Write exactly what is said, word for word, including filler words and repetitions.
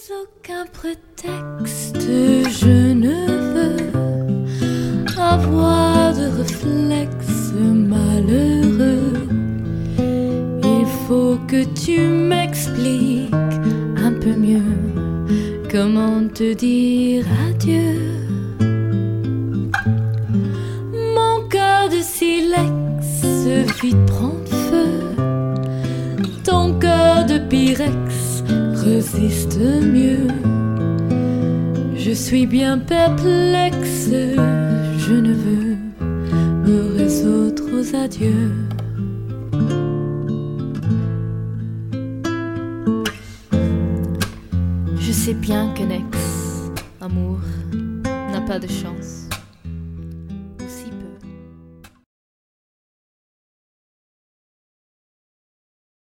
aucun prétexte, je ne veux avoir de réflexe malheureux. Il faut que tu m'expliques un peu mieux comment te dire adieu. Mon cœur de silex vite prend feu, ton cœur de pyrex résiste mieux. Je suis bien perplexe, je ne veux me résoudre aux adieux. Je sais bien qu'un ex, amour, n'a pas de chance.